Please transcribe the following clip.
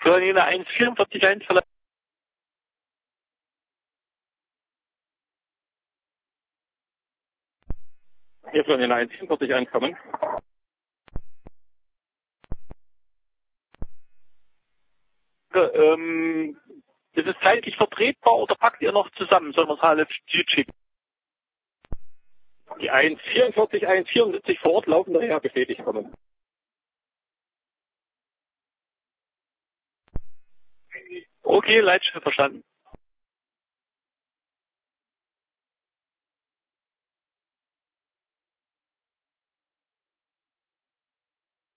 Florina 144 verlassen. Hier Florina 144 kommen. Ist es zeitlich vertretbar oder packt ihr noch zusammen? Sollen wir es alle schicken? Die 144, 174 vor Ort laufen daher bestätigt kommen. Okay, Leitstelle verstanden.